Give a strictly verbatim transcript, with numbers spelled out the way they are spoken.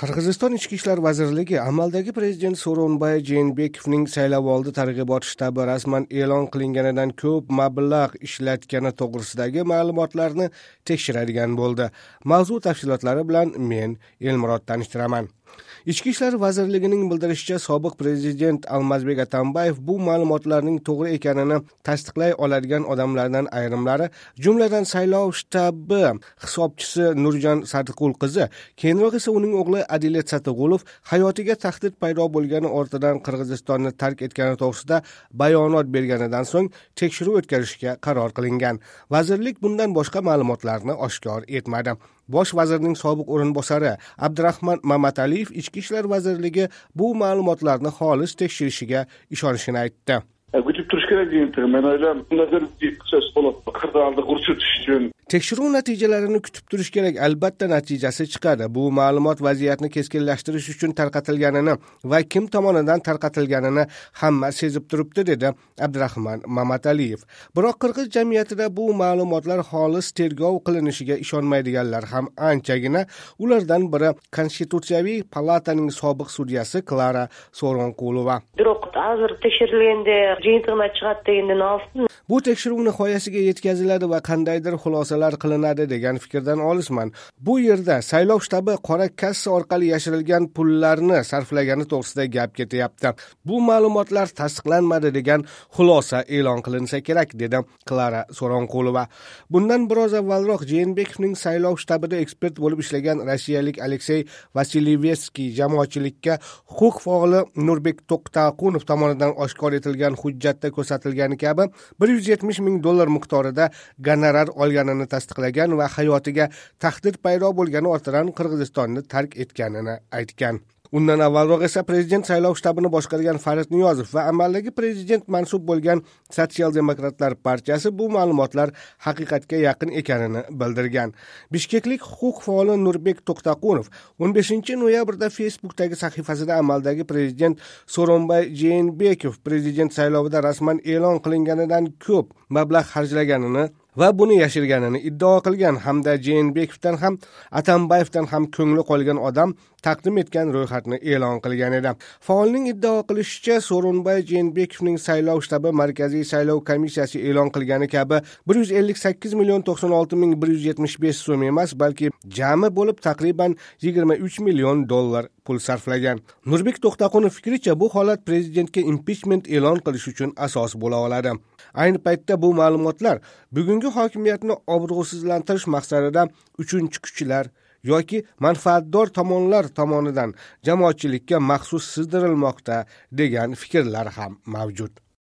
Qirg'iziston Ichki ishlar vazirligi amaldagi prezident Sooronbay Jeenbekovning saylovoldi targ'ibot shtabi rasman e'lon qilinganidan ko'p mablag' ishlatgani to'g'risidagi ma'lumotlarni tekshiradigan bo'ldi. Mavzu tafsilotlari bilan men Elmurod tanishtiraman. Ichki ishlar vazirligining bildirishicha, sobiq prezident Almazbek Atambayev bu ma'lumotlarning to'g'ri ekanini tasdiqlay oladigan odamlardan ayrimlari, jumladan saylov shtabi hisobchisi Nurjan Sadiqul qizi, keyinroq esa uning o'g'li Adilet Satug'ulov hayotiga tahdid paydo bo'lgani ortidan Qirg'izistonni tark etgani to'g'risida bayonot berganidan so'ng tekshiruv o'tkazishga qaror qilingan. Vazirlik bundan boshqa ma'lumotlarni oshkor etmadi. Bosh vazirning sobiq o'rinbosari Abdurahmon Mamataliyev Ichki ishlar vazirligi bu ma'lumotlarni xolis tekshirishiga ishonishini aytdi. Күтүп туруш керек деген мен ойлойм. Мындай бир сөз болот. Кырдаалды курчутуш үчүн Tekshiruv natijalarini kutib turish kerak. Albatta natijasi chiqadi. Bu ma'lumot vaziyatni keskinlashtirish uchun tarqatilganini va kim tomonidan tarqatilganini hamma sezib turibdi, dedi Abdurahmon Mamataliyev. Biroq qirg'iz jamiyatida bu ma'lumotlar xolis tergov qilinishiga ishonmaydiganlar ham anchagina. Ulardan biri Konstitutsiyaviy palataning sobiq sudyasi Klara Soronqulova. Biroq hozir tekshirilganda jeyntig'ina chiqadi deganddan olsin. Bu tekshiruv nihoyasiga yetkaziladi va qandaydir xulosalar qilinadi degan fikrdan olisman. Bu yerda saylov shtabi qora kassa orqali yashirilgan pullarni sarflagani to'g'risida gap ketyapti. Bu ma'lumotlar tasdiqlanmadi degan xulosa e'lon qilinsa kerak, dedi Klara Soronqulova. Bundan biroz avvalroq Jeenbekovning saylov shtabida ekspert bo'lib ishlagan rossiyalik Aleksey Vasilyevskiy jamoatchilikka huquq faoli Nurbek To'xtaqunov tomonidan oshkor etilgan hujjatda ko'rsatilgani kabi bir yuz yetmish ming dollar miqdorida gonorar olganini tasdiqlagan va hayotiga tahdid paydo bo'lgani ortidan Qirg'izistonni tark etganini aytgan. Undan avvalroq esa prezident saylov shtabini boshqargan Farid Niyozov va amaldagi prezident mansub bo'lgan Sotsial-demokratlar partiyasi bu ma'lumotlar haqiqatga yaqin ekanini bildirgan. Bishkeklik huquq faoli Nurbek To'xtaqunov o'n beshinchi noyabrda Facebook'dagi sahifasida amaldagi prezident Sooronbay Jeenbekov prezident saylovida rasman e'lon qilinganidan ko'p mablag' xarjlaganini va buni yashirganini iddao qilgan hamda Jeenbekovdan ham Atambayevdan ham ko'ngli qolgan odam taqdim etgan ro'yxatni e'lon qilgan edi. Faolning iddao qilishicha, Sooronbay Jeenbekovning saylov shtabi Markaziy saylov komissiyasi e'lon qilgani kabi bir yuz ellik sakkiz million to'qson olti ming bir yuz yetmish besh so'm emas, balki jami bo'lib taqriban yigirma uch million dollar pul sarflagan. Nurbek To'xtaqunov fikricha, bu holat prezidentga impichment e'lon qilish uchun asos bo'la oladi. Ayni paytda bu ma'lumotlar bugungi hokimiyatni obro'sizlantirish maqsadida uchinchi kuchlar yoki manfaatdor tomonlar tomonidan jamoatchilikka maxsus sizdirilmoqda degan fikrlar ham mavjud.